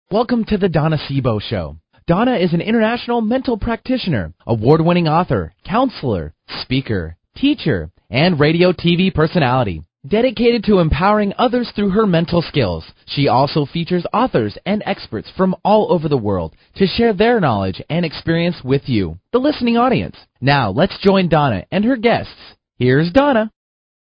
Welcome to the Donna Sebo Show. Donna is an international mental practitioner, award-winning author, counselor, speaker, teacher, and radio TV personality. Dedicated to empowering others through her mental skills, she also features authors and experts from all over the world to share their knowledge and experience with you, the listening audience. Now, let's join Donna and her guests. Here's Donna.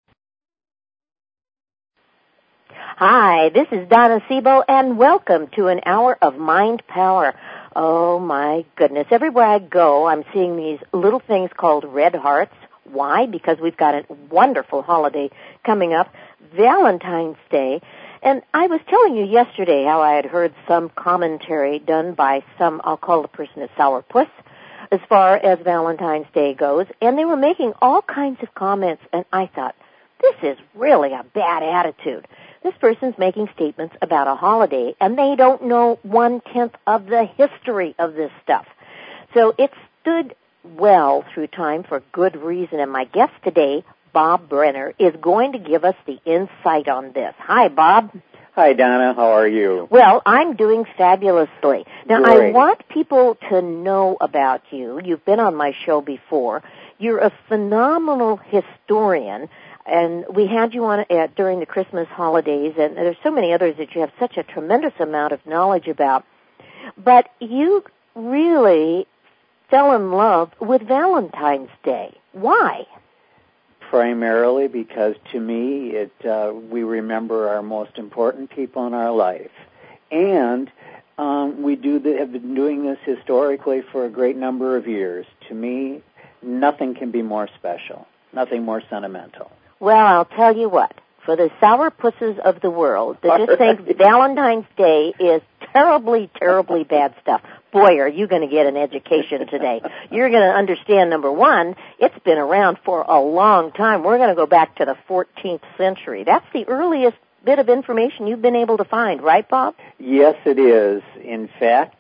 Hi, this is Donna Sebo, and welcome to an hour of mind power. Oh, my goodness. Everywhere I go, I'm seeing these little things called red hearts. Why? Because we've got a wonderful holiday coming up, Valentine's Day. And I was telling you yesterday how I had heard some commentary done by some, I'll call the person a sourpuss, as far as Valentine's Day goes. And they were making all kinds of comments, and I thought, this is really a bad attitude. This person's making statements about a holiday, and they don't know 1/10 of the history of this stuff. So it stood well through time for good reason, and my guest today, Bob Brenner, is going to give us the insight on this. Hi, Bob. Hi, Donna. How are you? Well, I'm doing fabulously. Now, Great. I want people to know about you. You've been on my show before. You're a phenomenal historian. And we had you on during the Christmas holidays, and there's so many others that you have such a tremendous amount of knowledge about. But you really fell in love with Valentine's Day. Why? Primarily because, to me, we remember our most important people in our life. And we have been doing this historically for a great number of years. To me, nothing can be more special, nothing more sentimental. Well, I'll tell you what. For the sourpusses of the world that just think Valentine's Day is terribly, terribly bad stuff, boy, are you going to get an education today. You're going to understand, number one, it's been around for a long time. We're going to go back to the 14th century. That's the earliest bit of information you've been able to find, right, Bob? Yes, it is. In fact,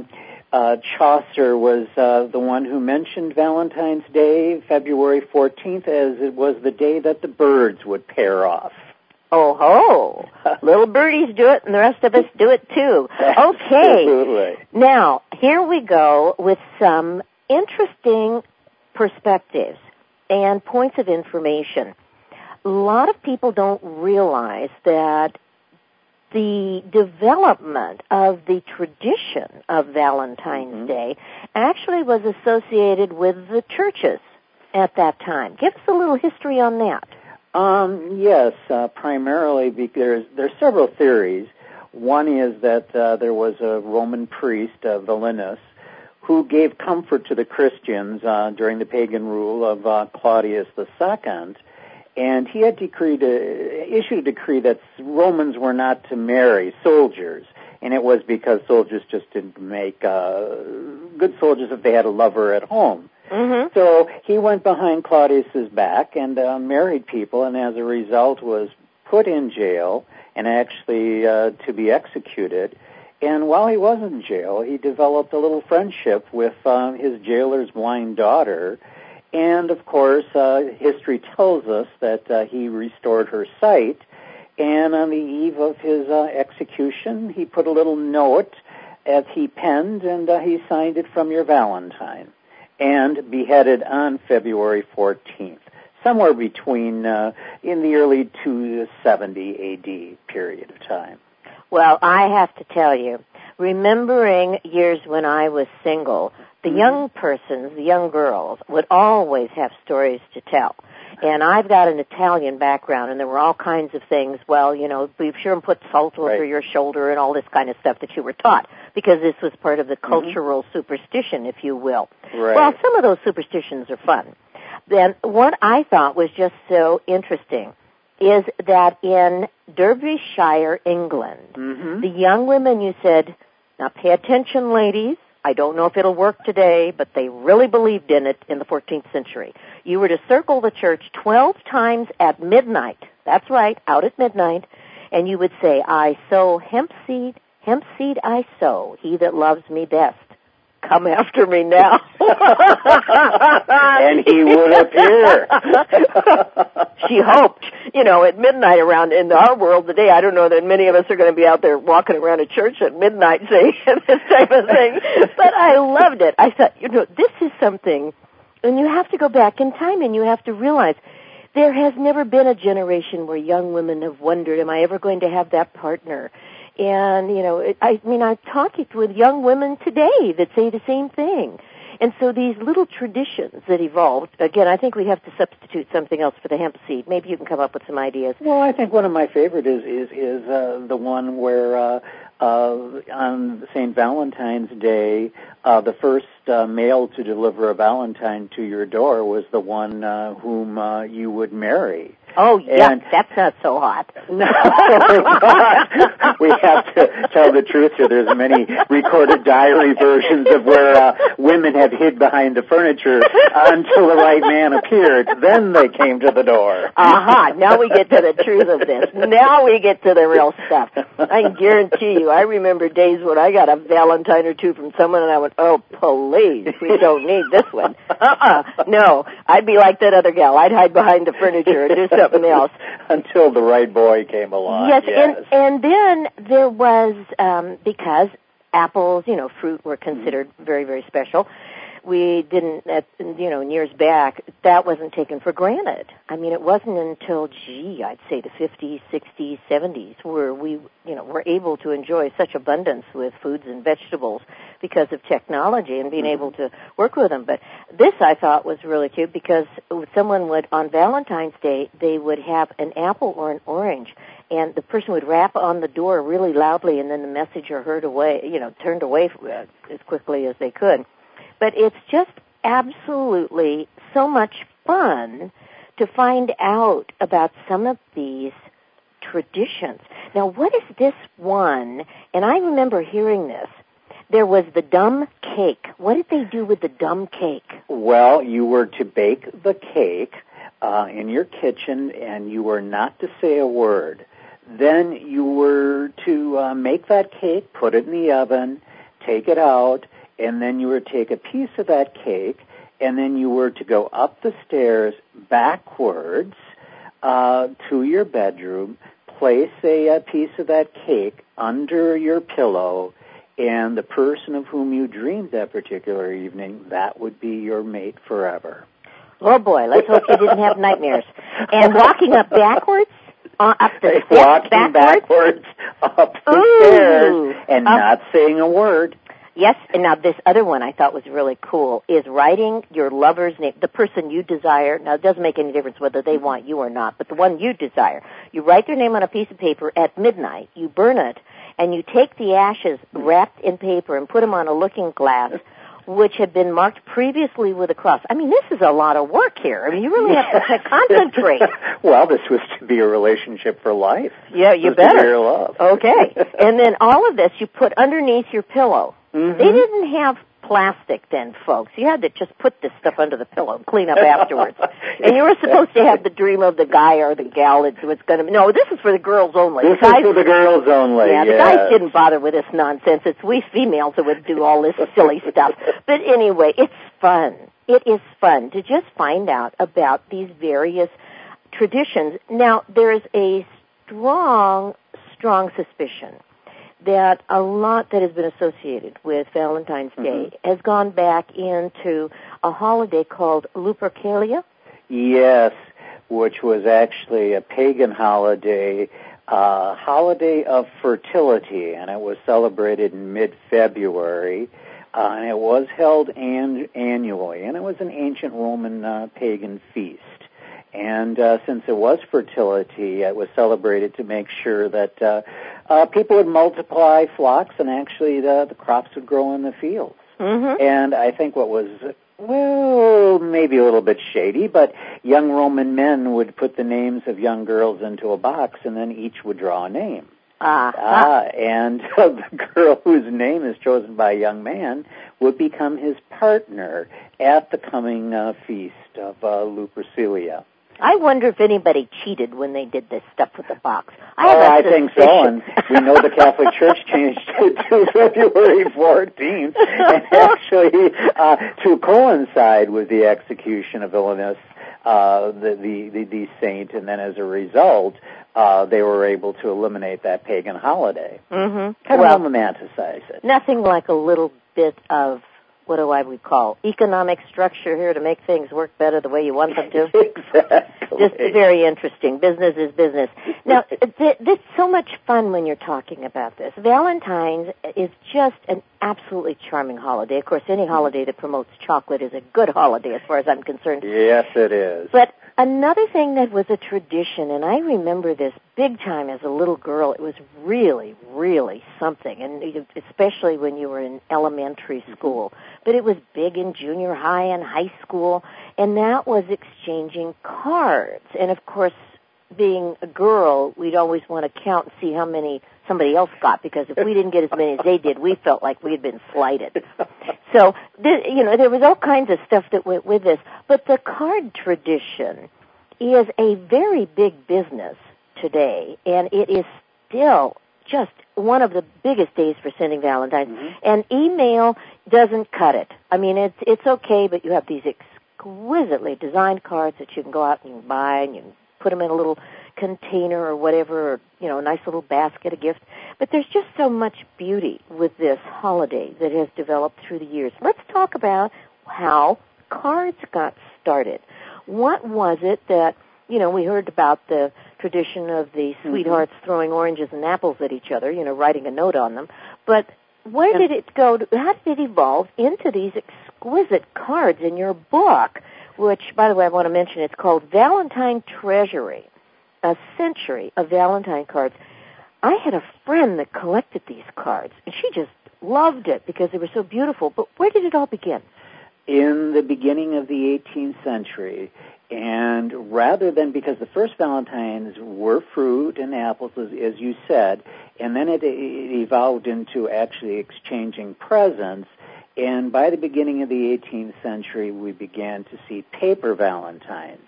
Chaucer was the one who mentioned Valentine's Day, February 14th, as it was the day that the birds would pair off. Oh ho! Little birdies do it, and the rest of us do it too. Okay. Absolutely. Now, here we go with some interesting perspectives and points of information. A lot of people don't realize that the development of the tradition of Valentine's Day actually was associated with the churches at that time. Give us a little history on that. Yes, primarily because there's several theories. One is that there was a Roman priest, Valenus, who gave comfort to the Christians during the pagan rule of Claudius II. And he had issued a decree that Romans were not to marry soldiers, and it was because soldiers just didn't make good soldiers if they had a lover at home. Mm-hmm. So he went behind Claudius's back and married people, and as a result was put in jail and actually to be executed. And while he was in jail, he developed a little friendship with his jailer's blind daughter. And, of course, history tells us that he restored her sight, and on the eve of his execution, he put a little note as he penned, and he signed it from your Valentine, and beheaded on February 14th, somewhere between in the early 270 A.D. period of time. Well, I have to tell you, remembering years when I was single, the young persons, the young girls, would always have stories to tell. And I've got an Italian background, and there were all kinds of things. Well, you know, be sure and put salt over your shoulder and all this kind of stuff that you were taught, because this was part of the cultural superstition, if you will. Right. Well, some of those superstitions are fun. Then what I thought was just so interesting is that in Derbyshire, England, the young women, you said, now pay attention, ladies, I don't know if it'll work today, but they really believed in it in the 14th century. You were to circle the church 12 times at midnight. That's right, out at midnight. And you would say, I sow hemp seed I sow, he that loves me best. Come after me now. And he would appear. She hoped. at midnight around in our world today, I don't know that many of us are going to be out there walking around a church at midnight saying this type of thing. But I loved it. I thought, this is something, and you have to go back in time and you have to realize there has never been a generation where young women have wondered, am I ever going to have that partner? And, I'm talking with young women today that say the same thing. And so these little traditions that evolved, again, I think we have to substitute something else for the hemp seed. Maybe you can come up with some ideas. Well, I think one of my favorite is the one where on St. Valentine's Day, the first male to deliver a Valentine to your door was the one whom you would marry. Oh, yeah, that's not so hot. No, but we have to tell the truth here. There's many recorded diary versions of where women have hid behind the furniture until the right man appeared. Then they came to the door. Aha, now we get to the truth of this. Now we get to the real stuff. I can guarantee you, I remember days when I got a Valentine or two from someone and I went, oh, please, we don't need this one. No, I'd be like that other gal. I'd hide behind the furniture and do something else. Until the right boy came along. Yes. And then there was, because apples, fruit were considered very, very special, we didn't, years back, that wasn't taken for granted. I mean, it wasn't until, I'd say the 50s, 60s, 70s where we, were able to enjoy such abundance with foods and vegetables because of technology and being able to work with them. But this I thought was really cute because someone would, on Valentine's Day, they would have an apple or an orange, and the person would rap on the door really loudly, and then the messenger turned away as quickly as they could. But it's just absolutely so much fun to find out about some of these traditions. Now, what is this one? And I remember hearing this. There was the dumb cake. What did they do with the dumb cake? Well, you were to bake the cake in your kitchen, and you were not to say a word. Then you were to make that cake, put it in the oven, take it out, and then you were to take a piece of that cake, and then you were to go up the stairs backwards to your bedroom, place a piece of that cake under your pillow, and the person of whom you dreamed that particular evening, that would be your mate forever. Oh, boy, let's hope you didn't have nightmares. And walking up backwards? Up the steps walking backwards up the stairs and not saying a word. Yes, and now this other one I thought was really cool is writing your lover's name, the person you desire. Now, it doesn't make any difference whether they want you or not, but the one you desire. You write their name on a piece of paper at midnight, you burn it, and you take the ashes wrapped in paper and put them on a looking glass, which had been marked previously with a cross. I mean, this is a lot of work here. I mean, you really have to concentrate. Well, this was to be a relationship for life. Yeah, you better. To be your love. Okay. And then all of this you put underneath your pillow. Mm-hmm. They didn't have plastic then, folks. You had to just put this stuff under the pillow and clean up afterwards. And you were supposed to have the dream of the guy or the gal that's going to be. No, this is for the girls only. This is for the girls only. Yeah, the guys didn't bother with this nonsense. It's we females that would do all this silly stuff. But anyway, it's fun. It is fun to just find out about these various traditions. Now, there is a strong suspicion that a lot that has been associated with Valentine's Day has gone back into a holiday called Lupercalia. Yes, which was actually a pagan holiday, holiday of fertility, and it was celebrated in mid-February, and it was held annually, and it was an ancient Roman pagan feast. And since it was fertility, it was celebrated to make sure that people would multiply flocks and actually the crops would grow in the fields. Mm-hmm. And I think what was, maybe a little bit shady, but young Roman men would put the names of young girls into a box, and then each would draw a name. And the girl whose name is chosen by a young man would become his partner at the coming feast of Lupercalia. I wonder if anybody cheated when they did this stuff with the box. I think so, and we know the Catholic Church changed it to February 14th, and actually to coincide with the execution of Villanus, the saint, and then as a result, they were able to eliminate that pagan holiday. Mm-hmm. Kind of romanticize it. Nothing like a little bit of, what do I would call, economic structure here to make things work better the way you want them to. Exactly. Just very interesting. Business is business. Now, it's so much fun when you're talking about this. Valentine's is just an absolutely charming holiday. Of course, any holiday that promotes chocolate is a good holiday as far as I'm concerned. Yes, it is. But another thing that was a tradition, and I remember this big time as a little girl, it was really, really something, and especially when you were in elementary school. But it was big in junior high and high school, and that was exchanging cards. And, of course, being a girl, we'd always want to count and see how many somebody else got, because if we didn't get as many as they did, we felt like we had been slighted. So, there was all kinds of stuff that went with this. But the card tradition is a very big business today, and it is still just one of the biggest days for sending Valentine's. Mm-hmm. And email doesn't cut it. I mean, it's okay, but you have these exquisitely designed cards that you can go out and you can buy, and you can put them in a little container or whatever, or, a nice little basket of gifts. But there's just so much beauty with this holiday that has developed through the years. Let's talk about how cards got started. What was it that, we heard about the tradition of the sweethearts throwing oranges and apples at each other, writing a note on them. But where did it go? How did it evolve into these exquisite cards in your book, which, by the way, I want to mention, it's called Valentine Treasury, A Century of Valentine Cards. I had a friend that collected these cards, and she just loved it because they were so beautiful. But where did it all begin? In the beginning of the 18th century, and rather than, because the first Valentines were fruit and apples, as you said, and then it evolved into actually exchanging presents, and by the beginning of the 18th century, we began to see paper Valentines.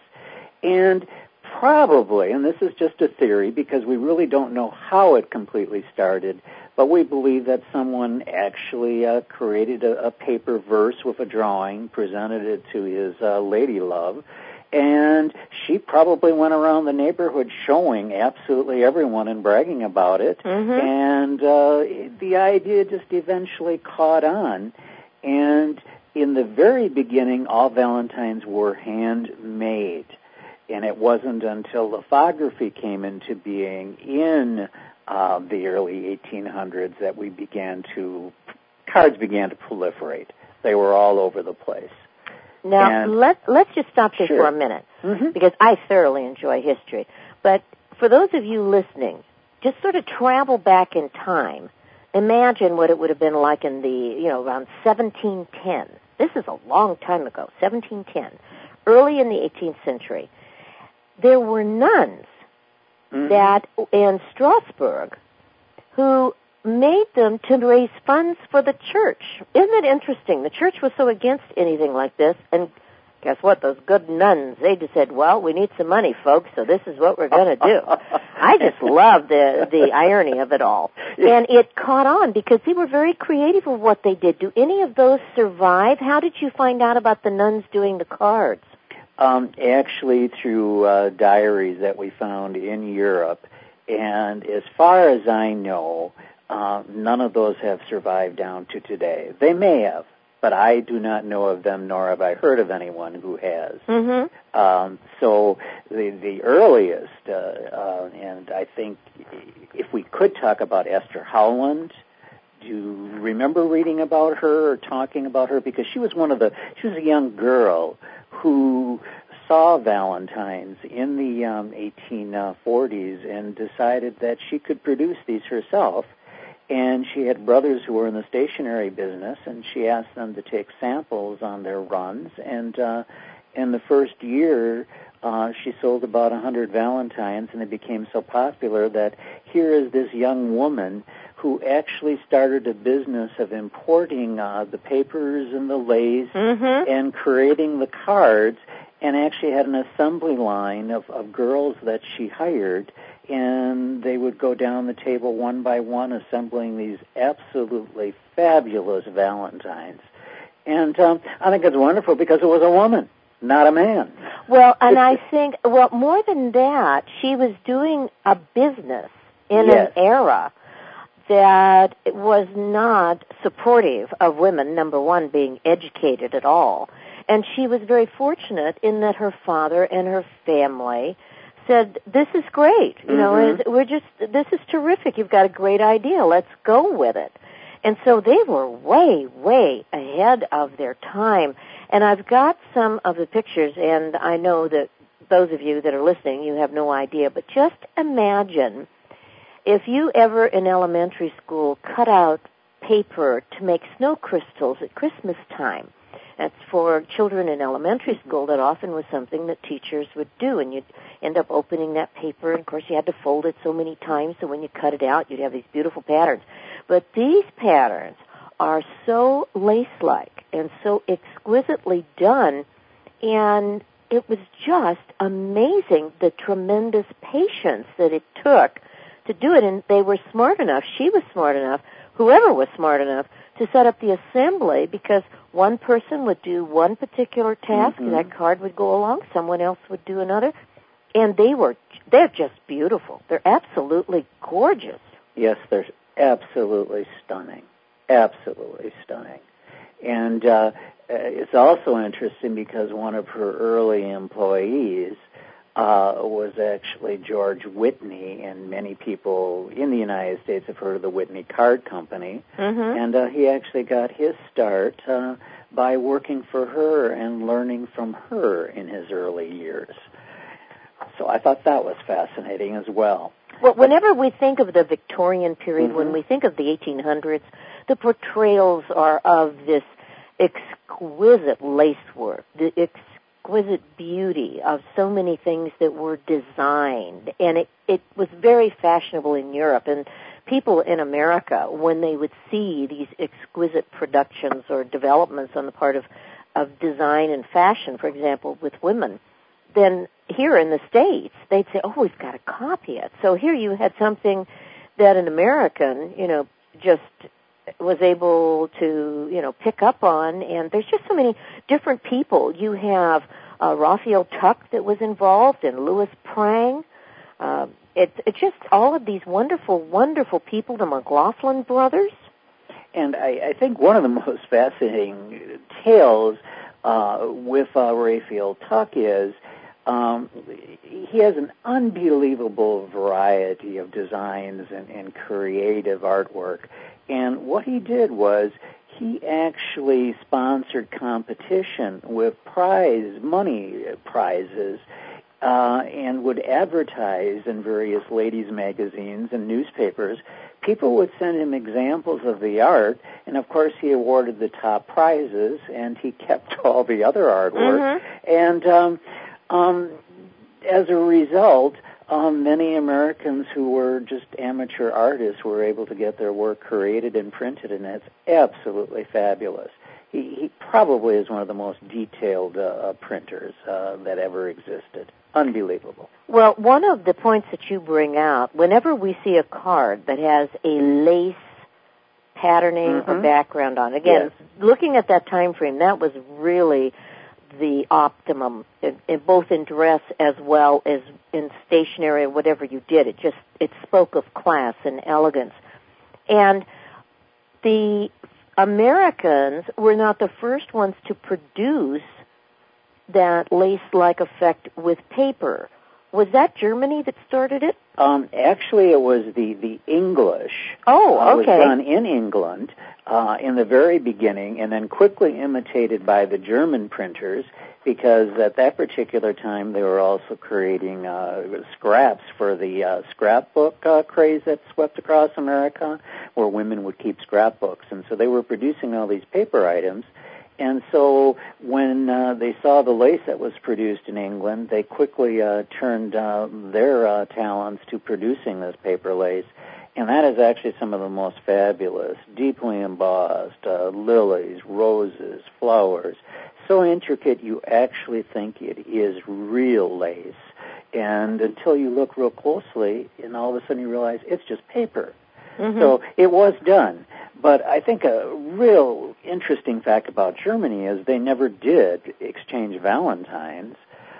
And probably, and this is just a theory because we really don't know how it completely started, but we believe that someone actually created a paper verse with a drawing, presented it to his lady love, and she probably went around the neighborhood showing absolutely everyone and bragging about it, and the idea just eventually caught on. And in the very beginning, all Valentines were handmade, and it wasn't until lithography came into being in the early 1800s that cards began to proliferate. They were all over the place. Now, let's just stop there for a minute, because I thoroughly enjoy history. But for those of you listening, just sort of travel back in time. Imagine what it would have been like in around 1710. This is a long time ago, 1710. Early in the 18th century, there were nuns that in Strasbourg who made them to raise funds for the church. Isn't it interesting? The church was so against anything like this, and guess what? Those good nuns, they just said, well, we need some money, folks, so this is what we're going to do. I just love the irony of it all. And it caught on because they were very creative with what they did. Do any of those survive? How did you find out about the nuns doing the cards? Actually, through diaries that we found in Europe. And as far as I know, none of those have survived down to today. They may have, but I do not know of them, nor have I heard of anyone who has. So the earliest, and I think if we could talk about Esther Howland, do you remember reading about her or talking about her? Because she was a young girl who saw Valentines in the 1840s and decided that she could produce these herself. And she had brothers who were in the stationery business, and she asked them to take samples on their runs. And in the first year, she sold about 100 Valentines, and they became so popular that here is this young woman who actually started a business of importing the papers and the lace and creating the cards, and actually had an assembly line of girls that she hired, and they would go down the table one by one assembling these absolutely fabulous Valentines. And I think it's wonderful because it was a woman. not a man. Well, and I think, more than that, she was doing a business in Yes. an era that was not supportive of women, number one, being educated at all. And she was very fortunate in that her father and her family said, this is great. You know, this is terrific. You've got a great idea. Let's go with it. And so they were way, way ahead of their time. And I've got some of the pictures, and I know that those of you that are listening, you have no idea, but just imagine if you ever in elementary school cut out paper to make snow crystals at Christmas time. That's for children in elementary school. That often was something that teachers would do, and you'd end up opening that paper, and of course you had to fold it so many times, so when you cut it out, you'd have these beautiful patterns. But these patterns are so lace-like and so exquisitely done, and it was just amazing the tremendous patience that it took to do it, and they were smart enough, she was smart enough, whoever was smart enough, to set up the assembly, because one person would do one particular task, and that card would go along, someone else would do another, and they're just beautiful. They're absolutely gorgeous. Yes, they're absolutely stunning. Absolutely stunning. And it's also interesting because one of her early employees was actually George Whitney, and many people in the United States have heard of the Whitney Card Company. And he actually got his start by working for her and learning from her in his early years. So I thought that was fascinating as well. Well, whenever we think of the Victorian period, when we think of the 1800s, the portrayals are of this exquisite lacework, the exquisite beauty of so many things that were designed. And it was very fashionable in Europe. And people in America, when they would see these exquisite productions or developments on the part of design and fashion, for example, with women, then here in the States, they'd say, oh, we've got to copy it. So here you had something that an American, just was able to, pick up on. And there's just so many different people. You have Raphael Tuck that was involved, and Louis Prang. It's just all of these wonderful, wonderful people, the McLaughlin brothers. And I think one of the most fascinating tales with Raphael Tuck is he has an unbelievable variety of designs and creative artwork. And what he did was he actually sponsored competition with money prizes, and would advertise in various ladies' magazines and newspapers. People would send him examples of the art, and of course he awarded the top prizes, and he kept all the other artwork. And as a result, many Americans who were just amateur artists were able to get their work created and printed, and that's absolutely fabulous. He probably is one of the most detailed printers that ever existed. Unbelievable. Well, one of the points that you bring out, whenever we see a card that has a lace patterning or background on, again, looking at that time frame, that was really the optimum, both in dress as well as in stationery or whatever you did. It spoke of class and elegance. And the Americans were not the first ones to produce that lace-like effect with paper. Was that Germany that started it? Actually, it was the English. Oh, okay. It was done in England in the very beginning, and then quickly imitated by the German printers, because at that particular time they were also creating scraps for the scrapbook craze that swept across America, where women would keep scrapbooks. And so they were producing all these paper items. And so when they saw the lace that was produced in England, they quickly turned their talents to producing this paper lace. And that is actually some of the most fabulous, deeply embossed lilies, roses, flowers. So intricate you actually think it is real lace. And until you look real closely, and all of a sudden you realize it's just paper. So it was done. But I think a real interesting fact about Germany is they never did exchange Valentines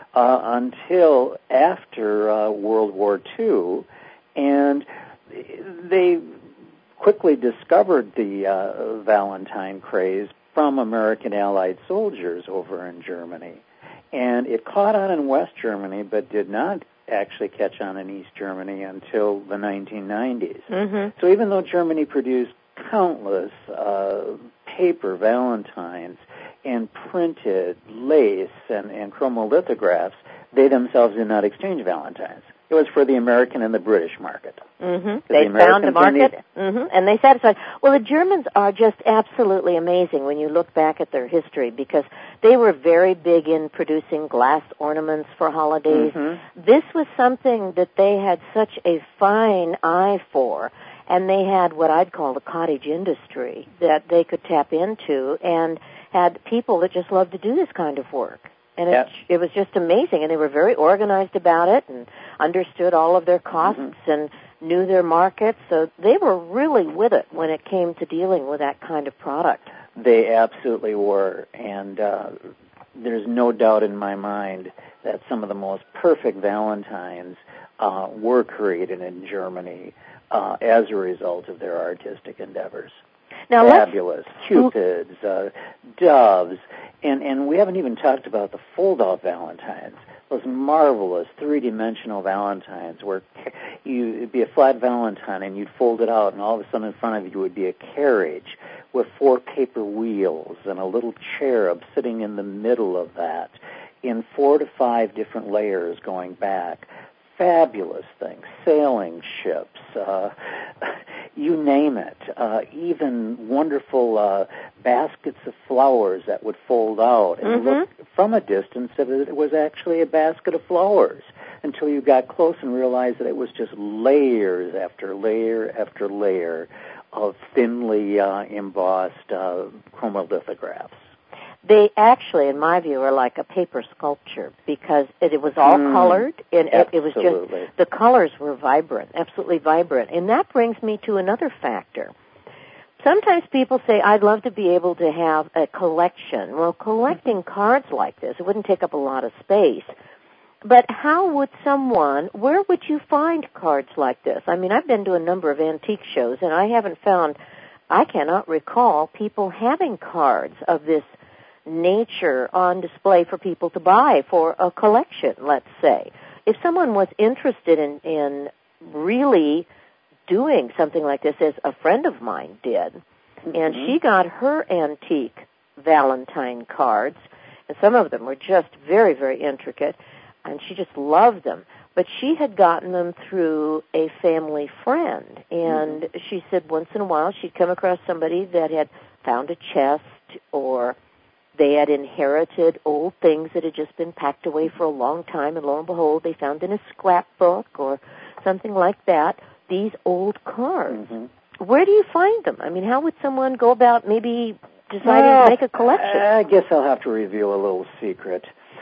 until after World War II, and they quickly discovered the Valentine craze from American Allied soldiers over in Germany. And it caught on in West Germany, but did not actually catch on in East Germany until the 1990s. Mm-hmm. So even though Germany produced countless paper Valentines and printed lace and chromolithographs, they themselves did not exchange Valentines. It was for the American and the British market. Mm-hmm. They found a market, and they satisfied. Well, the Germans are just absolutely amazing when you look back at their history, because they were very big in producing glass ornaments for holidays. Mm-hmm. This was something that they had such a fine eye for, and they had what I'd call the cottage industry that they could tap into, and had people that just loved to do this kind of work. And it was just amazing, and they were very organized about it and understood all of their costs and knew their markets, so they were really with it when it came to dealing with that kind of product. They absolutely were, and there's no doubt in my mind that some of the most perfect Valentines were created in Germany as a result of their artistic endeavors. Now, fabulous Cupids, doves, and we haven't even talked about the fold-out Valentines. Those marvelous three-dimensional Valentines where it'd be a flat Valentine and you'd fold it out, and all of a sudden in front of you would be a carriage with 4 paper wheels and a little cherub sitting in the middle of that in 4 to 5 different layers going back. Fabulous things, sailing ships, you name it, even wonderful baskets of flowers that would fold out and look from a distance that it was actually a basket of flowers, until you got close and realized that it was just layers after layer after layer of thinly embossed chromolithographs. They actually, in my view, are like a paper sculpture, because it was all colored, and it was just, the colors were vibrant, absolutely vibrant. And that brings me to another factor. Sometimes people say, I'd love to be able to have a collection. Well, collecting cards like this, it wouldn't take up a lot of space. But how would where would you find cards like this? I mean, I've been to a number of antique shows, and I cannot recall people having cards of this nature on display for people to buy for a collection, let's say. If someone was interested in really doing something like this, as a friend of mine did, and she got her antique Valentine cards, and some of them were just very, very intricate, and she just loved them. But she had gotten them through a family friend, and she said once in a while she'd come across somebody that had found a chest, or they had inherited old things that had just been packed away for a long time, and lo and behold, they found in a scrapbook or something like that these old cards. Where do you find them? I mean, how would someone go about maybe deciding to make a collection? I guess I'll have to reveal a little secret.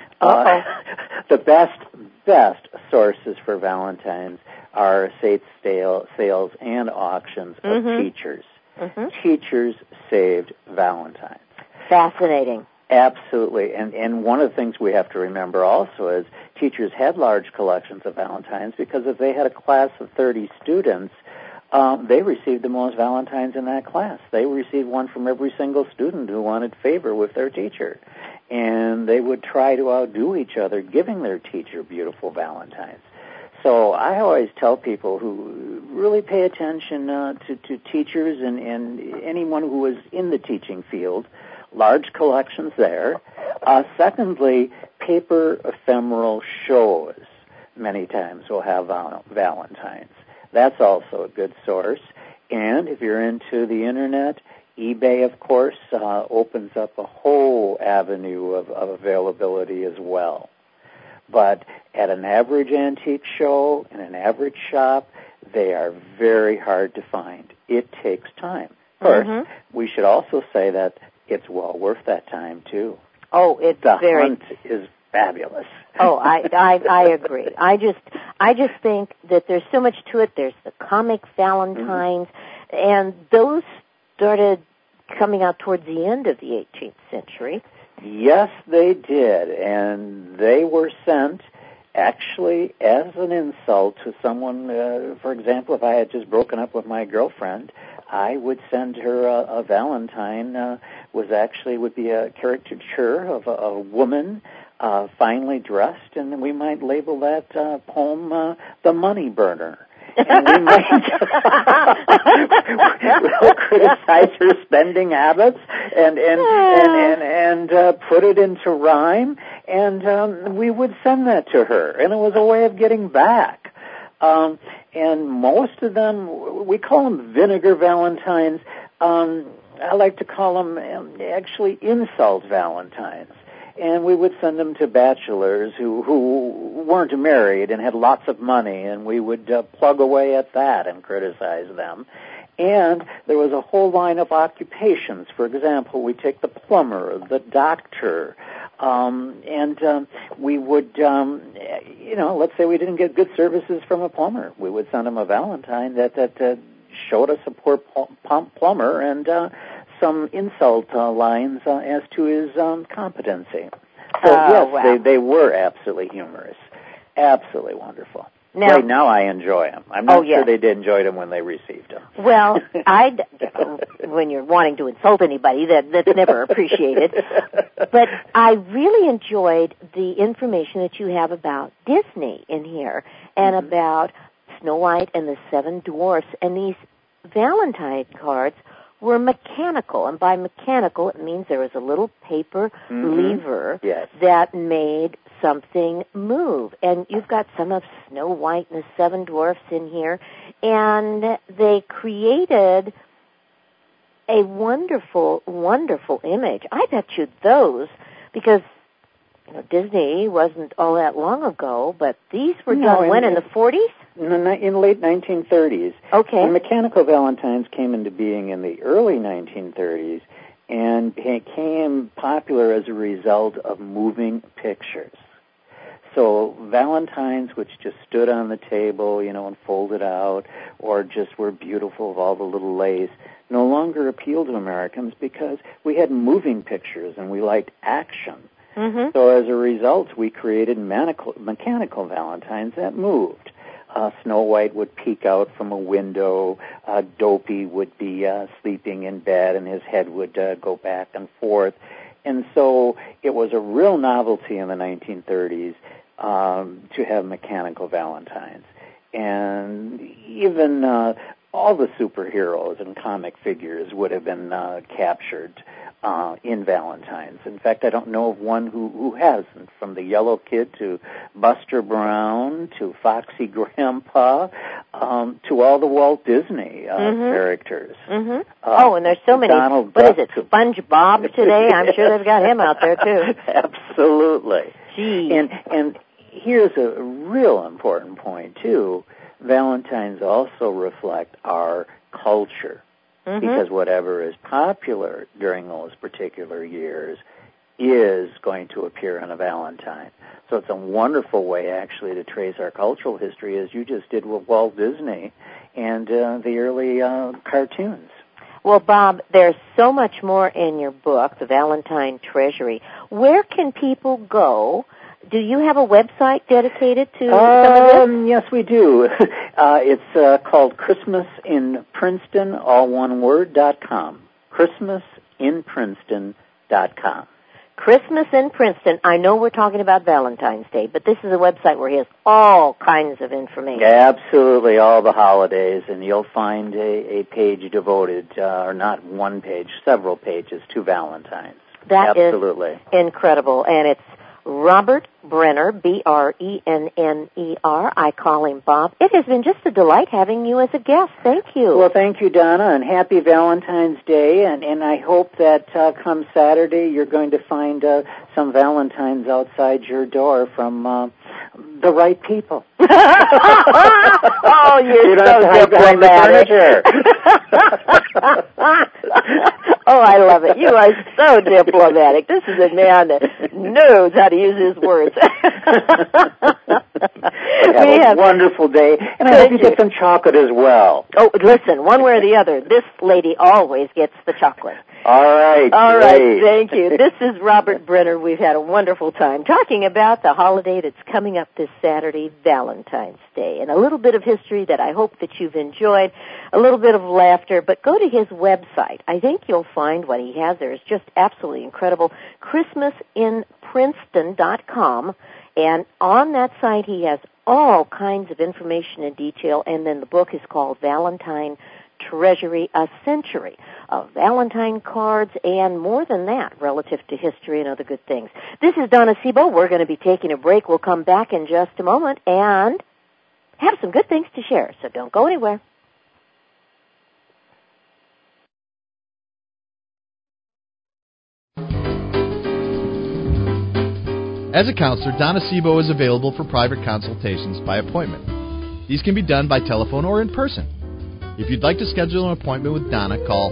The best sources for Valentines are estate sales and auctions of teachers. Teachers saved Valentines. Fascinating. Absolutely. And one of the things we have to remember also is teachers had large collections of Valentines, because if they had a class of 30 students, they received the most Valentines in that class. They received one from every single student who wanted favor with their teacher. And they would try to outdo each other giving their teacher beautiful Valentines. So I always tell people who really pay attention to teachers and anyone who is in the teaching field, large collections there. Secondly, paper ephemeral shows many times will have Valentines. That's also a good source. And if you're into the Internet, eBay, of course, opens up a whole avenue of availability as well. But at an average antique show, in an average shop, they are very hard to find. It takes time. Of course, we should also say that it's well worth that time, too. Oh, it's the hunt is fabulous. Oh, I agree. I just think that there's so much to it. There's the comic Valentines, and those started coming out towards the end of the 18th century. Yes, they did, and they were sent actually as an insult to someone. For example, if I had just broken up with my girlfriend, I would send her a Valentine. Would be a caricature of a woman finely dressed, and we might label that poem "The Money Burner." And we might we'll criticize her spending habits and put it into rhyme, and we would send that to her, and it was a way of getting back. And most of them, we call them vinegar valentines. I like to call them actually insult valentines. And we would send them to bachelors who weren't married and had lots of money, and we would plug away at that and criticize them. And there was a whole line of occupations. For example, we take the plumber, the doctor, and we would, let's say we didn't get good services from a plumber. We would send him a Valentine that showed us a poor plumber and some insult lines as to his competency. So, yes, wow. they were absolutely humorous. Absolutely wonderful. Now, right now I enjoy them. I'm not yes. sure they did enjoy them when they received them. Well, when you're wanting to insult anybody, that's never appreciated. But I really enjoyed the information that you have about Disney in here and about Snow White and the Seven Dwarfs, and these Valentine cards were mechanical, and by mechanical it means there was a little paper lever that made something move. And you've got some of Snow White and the Seven Dwarfs in here, and they created a wonderful, wonderful image. I bet you those, because Disney wasn't all that long ago, but these were done when, in the 40s? In the late 1930s. Okay. The mechanical valentines came into being in the early 1930s and became popular as a result of moving pictures. So valentines which just stood on the table, and folded out, or just were beautiful with all the little lace, no longer appealed to Americans because we had moving pictures and we liked action. So as a result, we created mechanical valentines that moved. Snow White would peek out from a window. Dopey would be sleeping in bed, and his head would go back and forth. And so it was a real novelty in the 1930s to have mechanical valentines. And even all the superheroes and comic figures would have been captured in Valentines. In fact, I don't know of one who hasn't, from the Yellow Kid to Buster Brown to Foxy Grandpa to all the Walt Disney characters. And there's so many. Donald What Duck is it, SpongeBob today? I'm sure they've got him out there, too. Absolutely. Gee. And here's a real important point, too. Valentines also reflect our culture. Because whatever is popular during those particular years is going to appear on a Valentine. So it's a wonderful way, actually, to trace our cultural history, as you just did with Walt Disney and the early cartoons. Well, Bob, there's so much more in your book, The Valentine Treasury. Where can people go? Do you have a website dedicated to some of this? Yes, we do. It's called Christmas in Princeton, all one word, .com. ChristmasInPrinceton.com. Christmas in Princeton. I know we're talking about Valentine's Day, but this is a website where he has all kinds of information. Yeah, absolutely, all the holidays, and you'll find a page devoted, or not one page, several pages to Valentine's. That absolutely is incredible, and it's Robert Brenner, Brenner. I call him Bob. It has been just a delight having you as a guest. Thank you. Well, thank you, Donna, and happy Valentine's Day. And I hope that come Saturday you're going to find some Valentines outside your door from the right people. Oh, you're so diplomatic. Oh, I love it. You are so diplomatic. This is a man that knows how to use his words. Have a wonderful day, and I hope you get some chocolate as well. Oh, listen, one way or the other, this lady always gets the chocolate. All right. All right, thank you. This is Robert Brenner. We've had a wonderful time talking about the holiday that's coming up this Saturday, Valentine's Day, and a little bit of history that I hope that you've enjoyed, a little bit of laughter, but go to his website. I think you'll find what he has there is just absolutely incredible, ChristmasInPrinceton.com, and on that site he has all kinds of information in detail, and then the book is called Valentine Treasury, a century of Valentine cards and more than that relative to history and other good things. This is Donna Sebo. We're going to be taking a break. We'll come back in just a moment and have some good things to share, so don't go anywhere. As a counselor, Donna Sebo is available for private consultations by appointment. These can be done by telephone or in person. If you'd like to schedule an appointment with Donna, call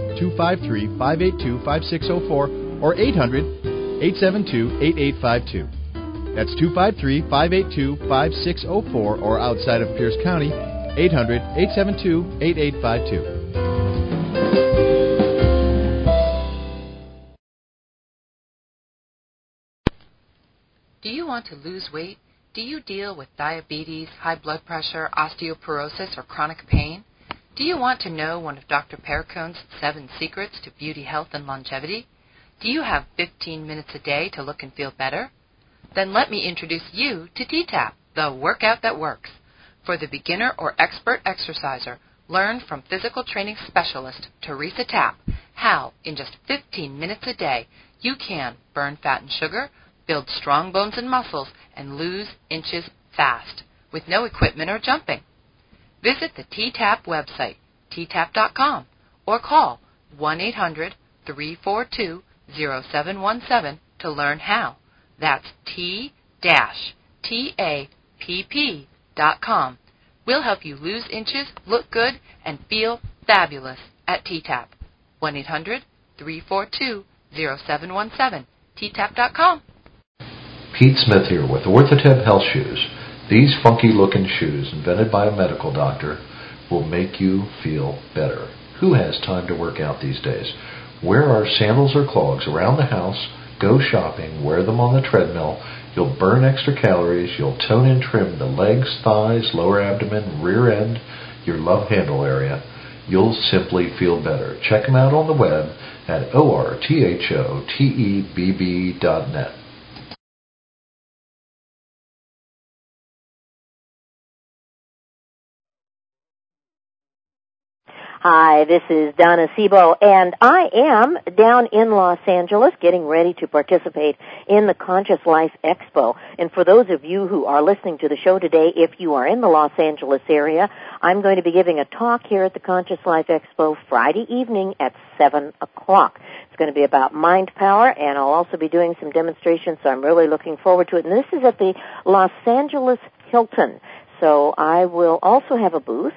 253-582-5604 or 800-872-8852. That's 253-582-5604 or outside of Pierce County, 800-872-8852. Do you want to lose weight? Do you deal with diabetes, high blood pressure, osteoporosis, or chronic pain? Do you want to know one of Dr. Perricone's 7 secrets to beauty, health, and longevity? Do you have 15 minutes a day to look and feel better? Then let me introduce you to T-TAP, the workout that works. For the beginner or expert exerciser, learn from physical training specialist Teresa Tapp how, in just 15 minutes a day, you can burn fat and sugar, build strong bones and muscles, and lose inches fast, with no equipment or jumping. Visit the T-TAP website, ttap.com, or call 1-800-342-0717 to learn how. That's T-TAPP.com. We'll help you lose inches, look good, and feel fabulous at T-TAP. 1-800-342-0717, ttap.com. Pete Smith here with Orthotep Health Shoes. These funky-looking shoes, invented by a medical doctor, will make you feel better. Who has time to work out these days? Wear our sandals or clogs around the house, go shopping, wear them on the treadmill. You'll burn extra calories, you'll tone and trim the legs, thighs, lower abdomen, rear end, your love handle area. You'll simply feel better. Check them out on the web at orthotebb.net. Hi, this is Donna Sebo, and I am down in Los Angeles getting ready to participate in the Conscious Life Expo. And for those of you who are listening to the show today, if you are in the Los Angeles area, I'm going to be giving a talk here at the Conscious Life Expo Friday evening at 7 o'clock. It's going to be about mind power, and I'll also be doing some demonstrations, so I'm really looking forward to it. And this is at the Los Angeles Hilton. So I will also have a booth.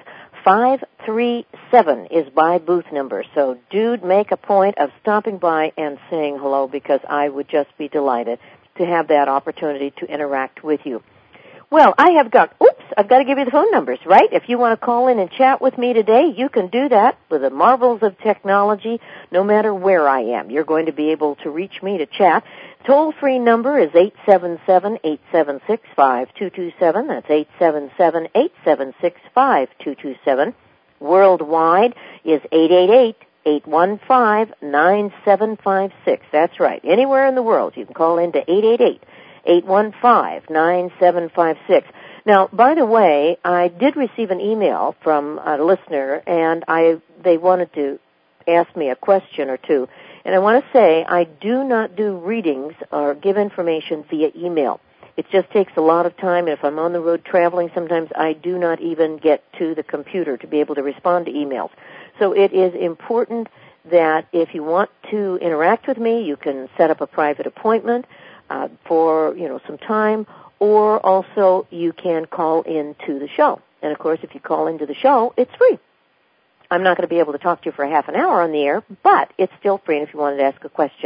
537 is my booth number. So, dude, make a point of stopping by and saying hello, because I would just be delighted to have that opportunity to interact with you. Well, I've got to give you the phone numbers, right? If you want to call in and chat with me today, you can do that with the marvels of technology no matter where I am. You're going to be able to reach me to chat. Toll-free number is 877-876-5227. That's 877-876-5227. Worldwide is 888-815-9756. That's right. Anywhere in the world, you can call in to 888-815-9756. Now, by the way, I did receive an email from a listener, and they wanted to ask me a question or two. And I want to say I do not do readings or give information via email. It just takes a lot of time. If I'm on the road traveling, sometimes I do not even get to the computer to be able to respond to emails. So it is important that if you want to interact with me, you can set up a private appointment for some time, or also you can call into the show. And, of course, if you call into the show, it's free. I'm not going to be able to talk to you for half an hour on the air, but it's still free. And if you wanted to ask a question,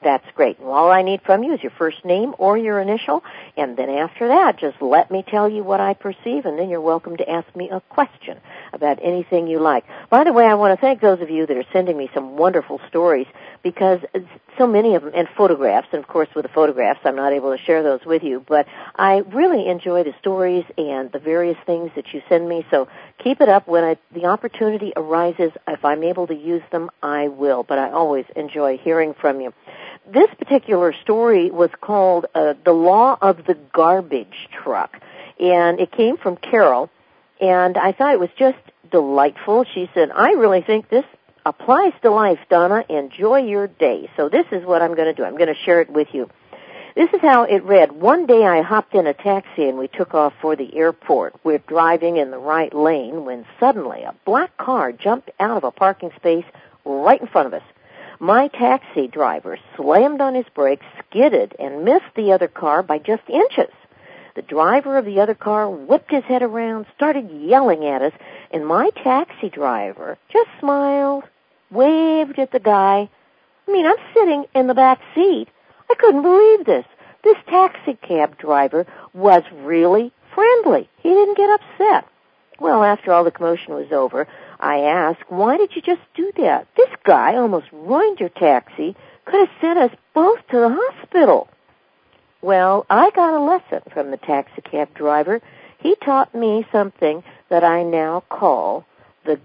That's great. And all I need from you is your first name or your initial, and then after that, just let me tell you what I perceive, and then you're welcome to ask me a question about anything you like. By the way, I want to thank those of you that are sending me some wonderful stories, because so many of them, and photographs, and of course with the photographs I'm not able to share those with you, but I really enjoy the stories and the various things that you send me, so keep it up. When the opportunity arises, if I'm able to use them, I will, but I always enjoy hearing from you. This particular story was called The Law of the Garbage Truck, and it came from Carol, and I thought it was just delightful. She said, I really think this applies to life, Donna. Enjoy your day. So this is what I'm going to do. I'm going to share it with you. This is how it read. One day I hopped in a taxi and we took off for the airport. We're driving in the right lane when suddenly a black car jumped out of a parking space right in front of us. My taxi driver slammed on his brakes, skidded, and missed the other car by just inches. The driver of the other car whipped his head around, started yelling at us, and my taxi driver just smiled, waved at the guy. I mean, I'm sitting in the back seat. I couldn't believe this. This taxi cab driver was really friendly. He didn't get upset. Well, after all the commotion was over, I asked, why did you just do that? This guy almost ruined your taxi, could have sent us both to the hospital. Well, I got a lesson from the taxi cab driver. He taught me something that I now call the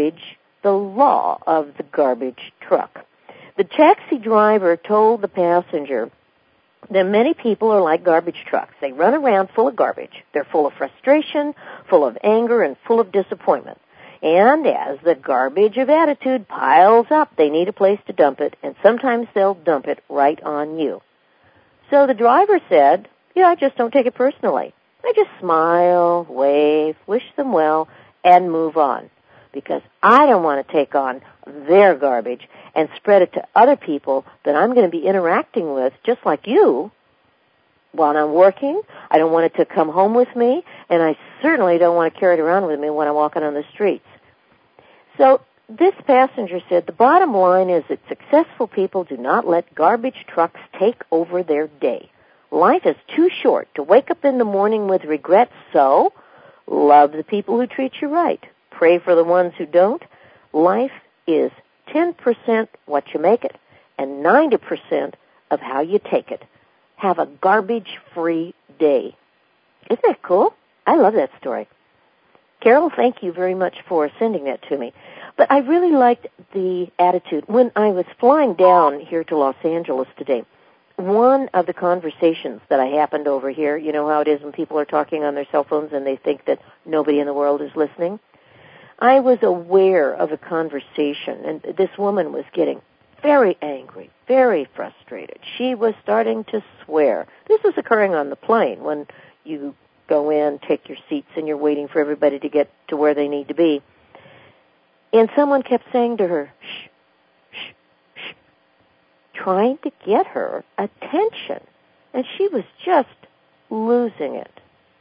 law of the garbage truck. The taxi driver told the passenger that many people are like garbage trucks. They run around full of garbage. They're full of frustration, full of anger, and full of disappointment. And as the garbage of attitude piles up, they need a place to dump it, and sometimes they'll dump it right on you. So the driver said, I just don't take it personally. I just smile, wave, wish them well, and move on. Because I don't want to take on their garbage and spread it to other people that I'm going to be interacting with, just like you, while I'm working. I don't want it to come home with me, and I certainly don't want to carry it around with me when I'm walking on the streets. So this passenger said, the bottom line is that successful people do not let garbage trucks take over their day. Life is too short to wake up in the morning with regret, so love the people who treat you right. Pray for the ones who don't. Life is 10% what you make it and 90% of how you take it. Have a garbage-free day. Isn't that cool? I love that story. Carol, thank you very much for sending that to me. But I really liked the attitude. When I was flying down here to Los Angeles today, one of the conversations that I happened over here, you know how it is when people are talking on their cell phones and they think that nobody in the world is listening? I was aware of a conversation, and this woman was getting very angry, very frustrated. She was starting to swear. This was occurring on the plane when you go in, take your seats, and you're waiting for everybody to get to where they need to be. And someone kept saying to her, shh, shh, shh, trying to get her attention. And she was just losing it.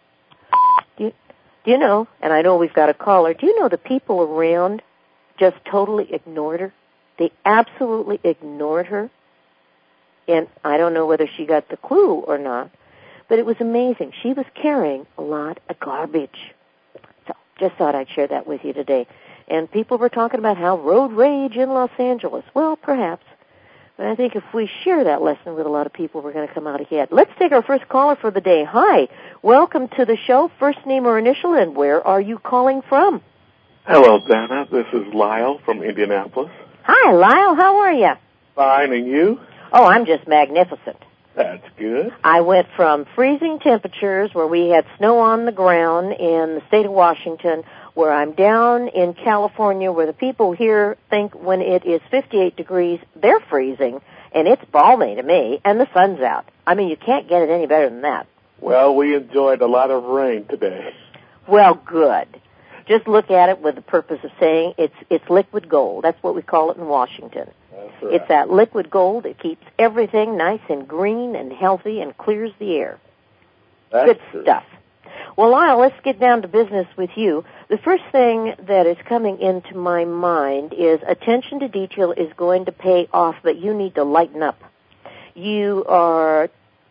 Do you know, and I know we've got a caller, do you know the people around just totally ignored her? They absolutely ignored her. And I don't know whether she got the clue or not, but it was amazing. She was carrying a lot of garbage. So just thought I'd share that with you today. And people were talking about how road rage in Los Angeles. Well, perhaps. But I think if we share that lesson with a lot of people, we're going to come out ahead. Let's take our first caller for the day. Hi. Welcome to the show. First name or initial, and where are you calling from? Hello, Dana. This is Lyle from Indianapolis. Hi, Lyle. How are you? Fine, and you? Oh, I'm just magnificent. That's good. I went from freezing temperatures where we had snow on the ground in the state of Washington, where I'm down in California, where the people here think when it is 58 degrees, they're freezing, and it's balmy to me, and the sun's out. I mean, you can't get it any better than that. Well, we enjoyed a lot of rain today. Well, good. Just look at it with the purpose of saying it's liquid gold. That's what we call it in Washington. That's right. It's that liquid gold. It keeps everything nice and green and healthy and clears the air. That's good true. Stuff. Well, Lyle, let's get down to business with you. The first thing that is coming into my mind is attention to detail is going to pay off, but you need to lighten up. you are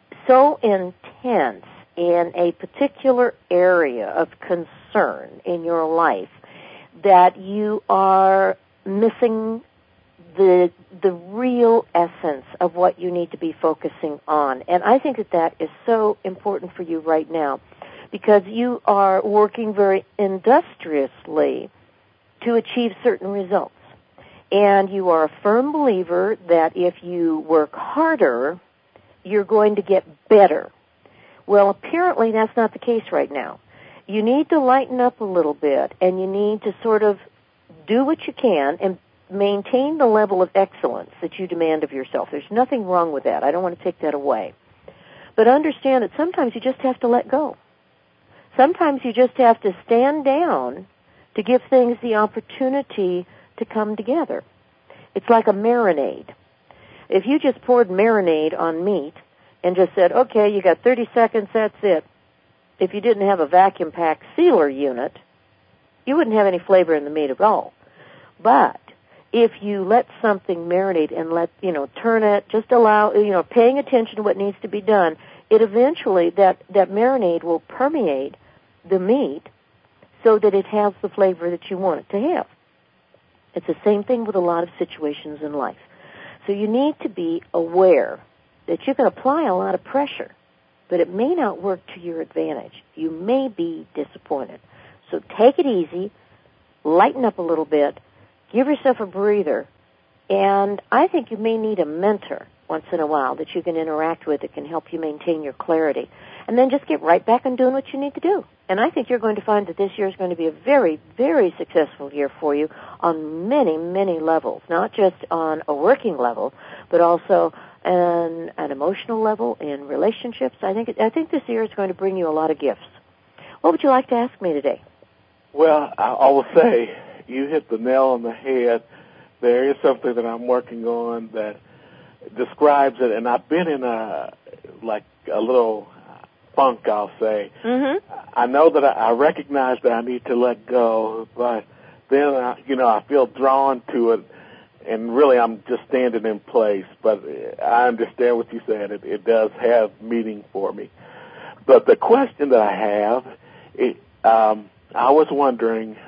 so intense in a particular area of concern in your life that you are missing the real essence of what you need to be focusing on. And I think that is so important for you right now, because you are working very industriously to achieve certain results. And you are a firm believer that if you work harder, you're going to get better. Well, apparently that's not the case right now. You need to lighten up a little bit, and you need to sort of do what you can and maintain the level of excellence that you demand of yourself. There's nothing wrong with that. I don't want to take that away. But understand that sometimes you just have to let go. Sometimes you just have to stand down to give things the opportunity to come together. It's like a marinade. If you just poured marinade on meat and just said, okay, you got 30 seconds, that's it. If you didn't have a vacuum pack sealer unit, you wouldn't have any flavor in the meat at all. But if you let something marinate and turn it, just allow, paying attention to what needs to be done, it eventually, that marinade will permeate the meat so that it has the flavor that you want it to have. It's the same thing with a lot of situations in life. So you need to be aware that you can apply a lot of pressure, but it may not work to your advantage. You may be disappointed. So take it easy, lighten up a little bit, give yourself a breather, and I think you may need a mentor once in a while that you can interact with that can help you maintain your clarity. And then just get right back on doing what you need to do. And I think you're going to find that this year is going to be a very, very successful year for you on many, many levels, not just on a working level, but also an emotional level, in relationships. I think this year is going to bring you a lot of gifts. What would you like to ask me today? Well, I will say you hit the nail on the head. There is something that I'm working on that describes it, and I've been in a little funk, I'll say. Mm-hmm. I know that I recognize that I need to let go, but then I feel drawn to it, and really I'm just standing in place. But I understand what you said. It does have meaning for me. But the question that I have, I was wondering,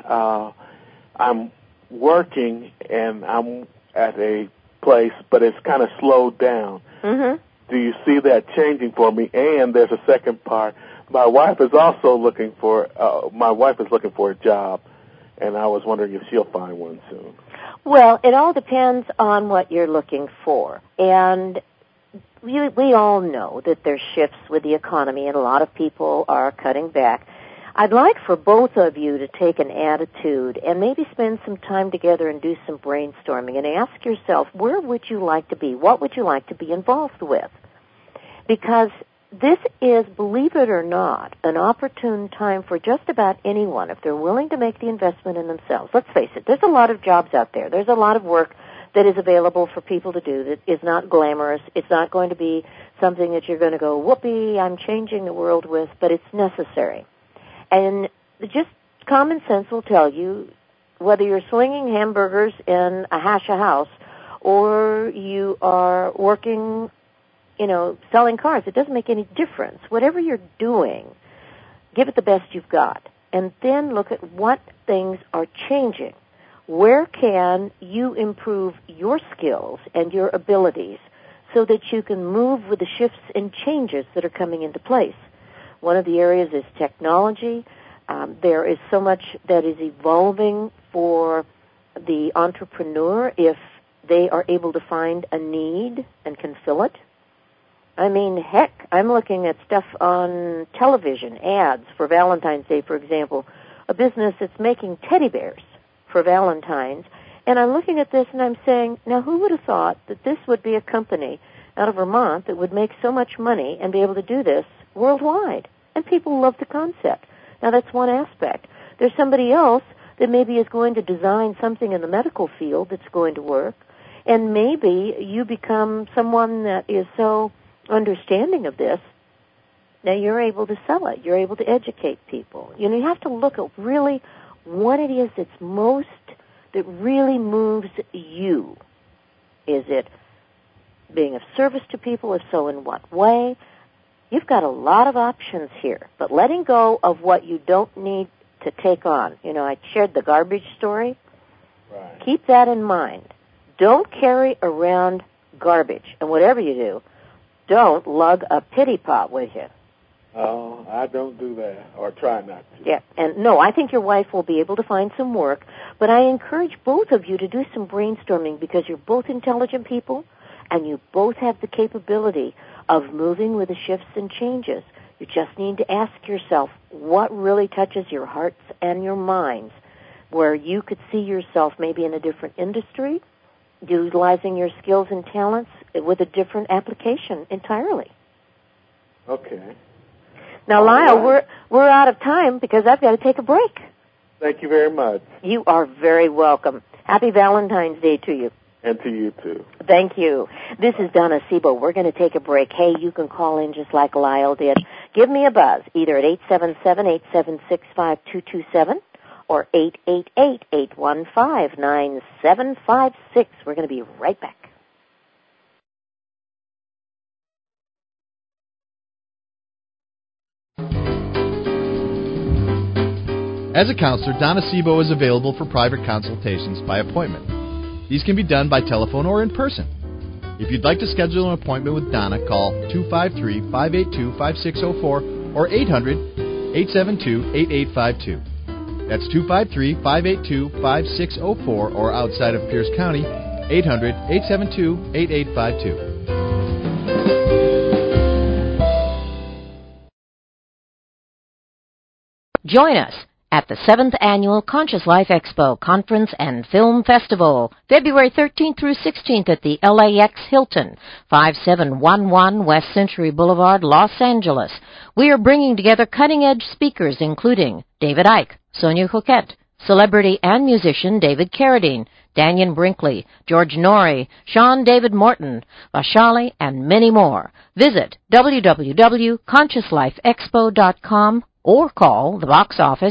I'm working and I'm at a place, but it's kind of slowed down. Mm-hmm. Do you see that changing for me? And there's a second part. My wife is looking for a job, and I was wondering if she'll find one soon. Well, it all depends on what you're looking for. And we all know that there's shifts with the economy, and a lot of people are cutting back. I'd like for both of you to take an attitude and maybe spend some time together and do some brainstorming and ask yourself, where would you like to be? What would you like to be involved with? Because this is, believe it or not, an opportune time for just about anyone if they're willing to make the investment in themselves. Let's face it, there's a lot of jobs out there. There's a lot of work that is available for people to do that is not glamorous. It's not going to be something that you're going to go, whoopee, I'm changing the world with, but it's necessary. And just common sense will tell you, whether you're swinging hamburgers in a house or you are working, selling cars, it doesn't make any difference. Whatever you're doing, give it the best you've got. And then look at what things are changing. Where can you improve your skills and your abilities so that you can move with the shifts and changes that are coming into place? One of the areas is technology. There is so much that is evolving for the entrepreneur if they are able to find a need and can fill it. I mean, heck, I'm looking at stuff on television, ads for Valentine's Day, for example, a business that's making teddy bears for Valentine's. And I'm looking at this and I'm saying, now who would have thought that this would be a company out of Vermont that would make so much money and be able to do this worldwide? And people love the concept. Now, that's one aspect. There's somebody else that maybe is going to design something in the medical field that's going to work, and maybe you become someone that is so understanding of this, now you're able to sell it. You're able to educate people. You have to look at really what it is that really moves you. Is it being of service to people? If so, in what way? You've got a lot of options here, but letting go of what you don't need to take on. You know, I shared the garbage story. Right. Keep that in mind. Don't carry around garbage, and whatever you do, don't lug a pity pot with you. Oh, I don't do that, or try not to. Yeah, and no, I think your wife will be able to find some work, but I encourage both of you to do some brainstorming because you're both intelligent people, and you both have the capability of moving with the shifts and changes. You just need to ask yourself what really touches your hearts and your minds, where you could see yourself maybe in a different industry, utilizing your skills and talents with a different application entirely. Okay. Now, Lyle, we're out of time because I've got to take a break. Thank you very much. You are very welcome. Happy Valentine's Day to you. And to you, too. Thank you. This is Donna Sebo. We're going to take a break. Hey, you can call in just like Lyle did. Give me a buzz, either at 877-876-5227 or 888-815-9756. We're going to be right back. As a counselor, Donna Sebo is available for private consultations by appointment. These can be done by telephone or in person. If you'd like to schedule an appointment with Donna, call 253-582-5604 or 800-872-8852. That's 253-582-5604 or outside of Pierce County, 800-872-8852. Join us at the 7th Annual Conscious Life Expo Conference and Film Festival, February 13th through 16th at the LAX Hilton, 5711 West Century Boulevard, Los Angeles. We are bringing together cutting-edge speakers including David Icke, Sonia Coquette, celebrity and musician David Carradine, Dannion Brinkley, George Norrie, Sean David Morton, Vashali, and many more. Visit www.consciouslifeexpo.com or call the box office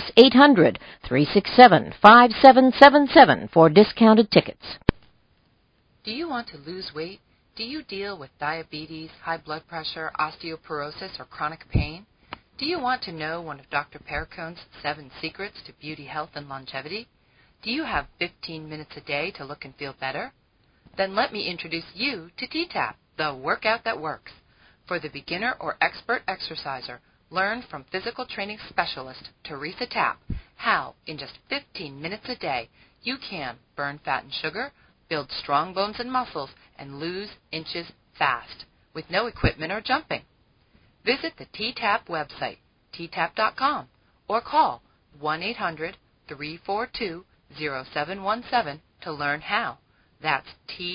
800-367-5777 for discounted tickets. Do you want to lose weight? Do you deal with diabetes, high blood pressure, osteoporosis, or chronic pain? Do you want to know one of Dr. Perricone's 7 secrets to beauty, health, and longevity? Do you have 15 minutes a day to look and feel better? Then let me introduce you to T-TAP, the workout that works. For the beginner or expert exerciser, learn from physical training specialist Teresa Tapp how, in just 15 minutes a day, you can burn fat and sugar, build strong bones and muscles, and lose inches fast with no equipment or jumping. Visit the T-TAP website, ttap.com, or call 1-800-342-0717 to learn how. That's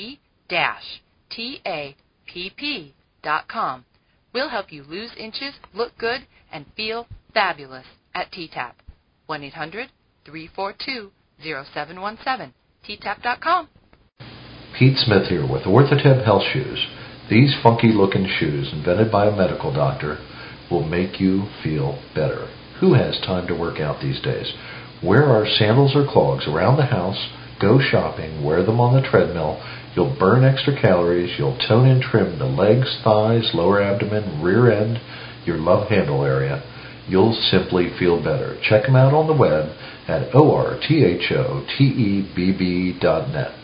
T-TAPP.com. We'll help you lose inches, look good, and feel fabulous at T-TAP. 1-800-342-0717. ttap.com. Pete Smith here with Orthotep Health Shoes. These funky-looking shoes, invented by a medical doctor, will make you feel better. Who has time to work out these days? Wear our sandals or clogs around the house, go shopping, wear them on the treadmill. You'll burn extra calories, you'll tone and trim the legs, thighs, lower abdomen, rear end, your love handle area. You'll simply feel better. Check them out on the web at orthotebb.net.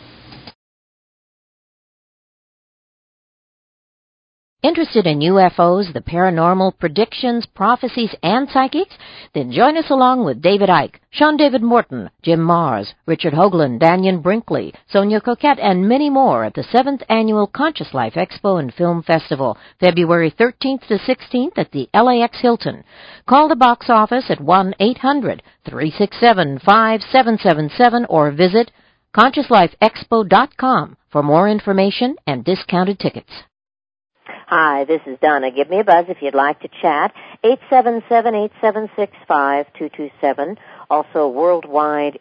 Interested in UFOs, the paranormal, predictions, prophecies, and psychics? Then join us along with David Icke, Sean David Morton, Jim Mars, Richard Hoagland, Dannion Brinkley, Sonia Coquette, and many more at the 7th Annual Conscious Life Expo and Film Festival, February 13th to 16th at the LAX Hilton. Call the box office at 1-800-367-5777 or visit ConsciousLifeExpo.com for more information and discounted tickets. Hi, this is Donna. Give me a buzz if you'd like to chat. 877-876-5227. Also worldwide,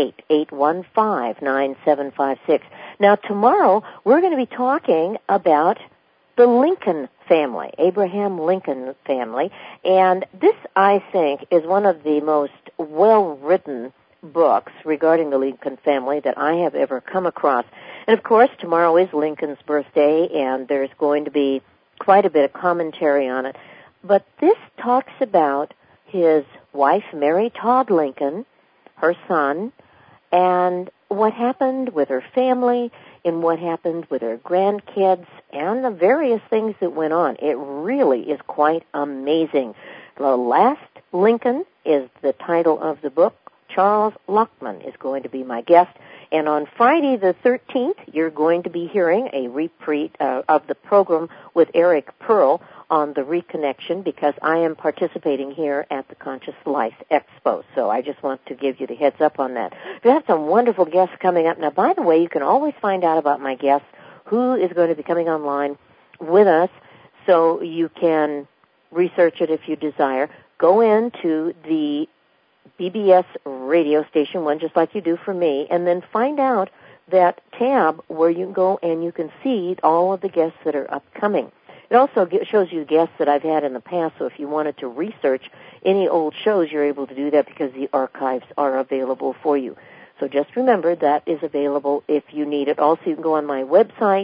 888-815-9756. Now, tomorrow, we're going to be talking about the Lincoln family, Abraham Lincoln family. And this, I think, is one of the most well-written books regarding the Lincoln family that I have ever come across. And, of course, tomorrow is Lincoln's birthday, and there's going to be quite a bit of commentary on it. But this talks about his wife, Mary Todd Lincoln, her son, and what happened with her family and what happened with her grandkids and the various things that went on. It really is quite amazing. The Last Lincoln is the title of the book. Charles Lockman is going to be my guest. And on Friday the 13th, you're going to be hearing a repeat of the program with Eric Pearl on the reconnection, because I am participating here at the Conscious Life Expo. So I just want to give you the heads up on that. We have some wonderful guests coming up. Now, by the way, you can always find out about my guests, who is going to be coming online with us, so you can research it if you desire. Go into the BBS radio station, one just like you do for me, and then find out that tab where you can go and you can see all of the guests that are upcoming. It also shows you guests that I've had in the past, so if you wanted to research any old shows, you're able to do that because the archives are available for you. So just remember that is available if you need it. Also, you can go on my website,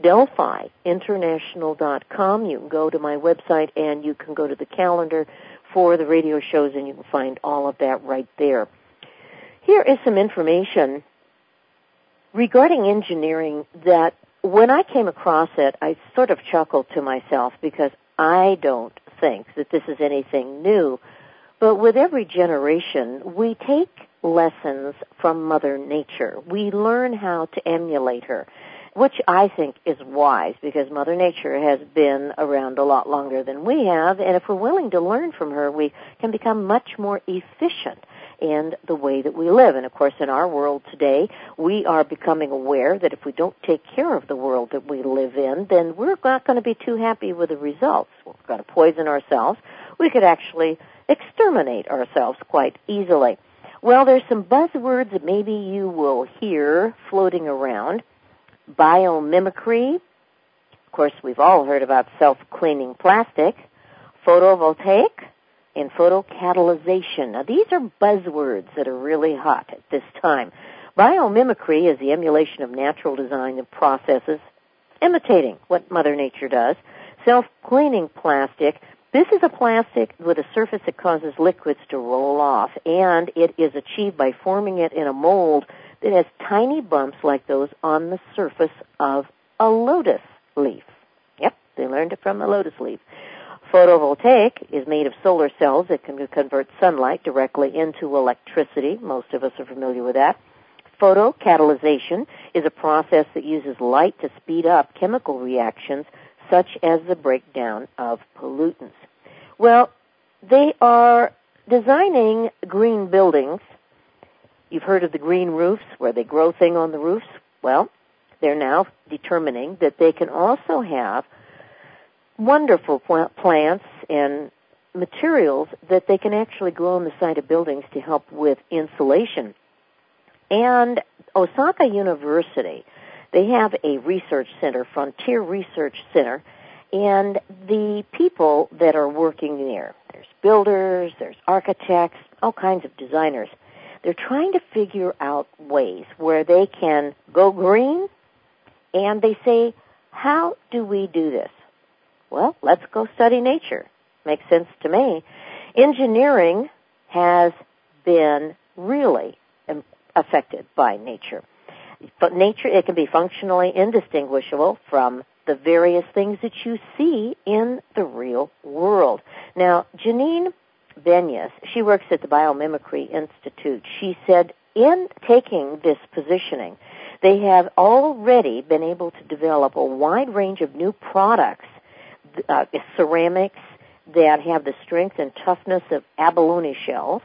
DelphiInternational.com. You can go to my website and you can go to the calendar for the radio shows, and you can find all of that right there. Here is some information regarding engineering that when I came across it, I sort of chuckled to myself because I don't think that this is anything new. But with every generation, we take lessons from Mother Nature. We learn how to emulate her, which I think is wise because Mother Nature has been around a lot longer than we have, and if we're willing to learn from her, we can become much more efficient in the way that we live. And, of course, in our world today, we are becoming aware that if we don't take care of the world that we live in, then we're not going to be too happy with the results. We're going to poison ourselves. We could actually exterminate ourselves quite easily. Well, there's some buzzwords that maybe you will hear floating around. Biomimicry. Of course, we've all heard about self-cleaning plastic. Photovoltaic and photocatalyzation. Now, these are buzzwords that are really hot at this time. Biomimicry is the emulation of natural design and processes, imitating what Mother Nature does. Self-cleaning plastic. This is a plastic with a surface that causes liquids to roll off, and it is achieved by forming it in a mold that has tiny bumps like those on the surface of a lotus leaf. Yep, they learned it from the lotus leaf. Photovoltaic is made of solar cells that can convert sunlight directly into electricity. Most of us are familiar with that. Photocatalyzation is a process that uses light to speed up chemical reactions such as the breakdown of pollutants. Well, they are designing green buildings. You've heard of the green roofs where they grow things on the roofs? Well, they're now determining that they can also have wonderful plants and materials that they can actually grow on the side of buildings to help with insulation. And Osaka University, they have a research center, Frontier Research Center, and the people that are working there, there's builders, there's architects, all kinds of designers. They're trying to figure out ways where they can go green, and they say, how do we do this? Well, let's go study nature. Makes sense to me. Engineering has been really affected by nature. But nature, it can be functionally indistinguishable from the various things that you see in the real world. Now, Janine Benyus, she works at the Biomimicry Institute. She said in taking this positioning, they have already been able to develop a wide range of new products, ceramics that have the strength and toughness of abalone shells,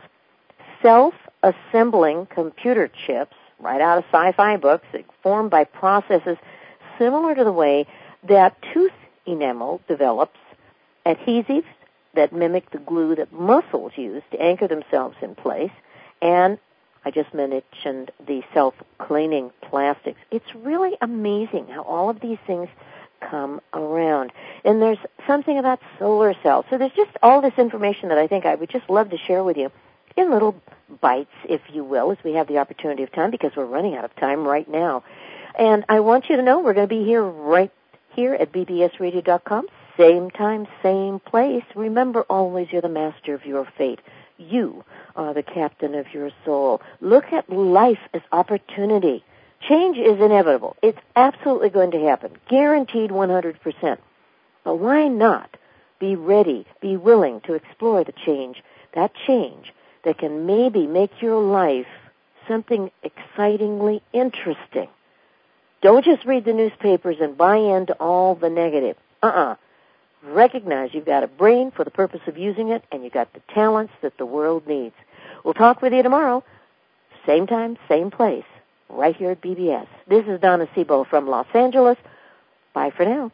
self-assembling computer chips, right out of sci-fi books, formed by processes similar to the way that tooth enamel develops, adhesives that mimic the glue that mussels use to anchor themselves in place, and I just mentioned the self-cleaning plastics. It's really amazing how all of these things come around. And there's something about solar cells. So there's just all this information that I think I would just love to share with you in little bites, if you will, as we have the opportunity of time, because we're running out of time right now. And I want you to know we're going to be here right here at bbsradio.com, same time, same place. Remember, always you're the master of your fate. You are the captain of your soul. Look at life as opportunity. Change is inevitable. It's absolutely going to happen, guaranteed 100%. But why not be ready, be willing to explore the change that can maybe make your life something excitingly interesting. Don't just read the newspapers and buy into all the negative. Recognize you've got a brain for the purpose of using it, and you've got the talents that the world needs. We'll talk with you tomorrow, same time, same place, right here at BBS. This is Donna Sebo from Los Angeles. Bye for now.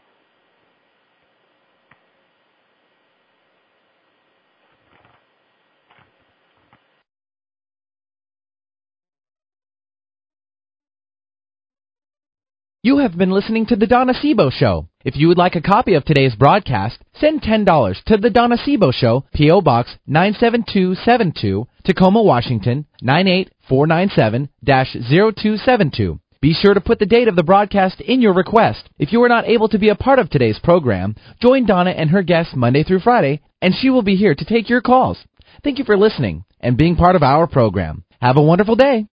You have been listening to The Donna Sebo Show. If you would like a copy of today's broadcast, send $10 to The Donna Sebo Show, P.O. Box 97272, Tacoma, Washington, 98497-0272. Be sure to put the date of the broadcast in your request. If you are not able to be a part of today's program, join Donna and her guests Monday through Friday, and she will be here to take your calls. Thank you for listening and being part of our program. Have a wonderful day.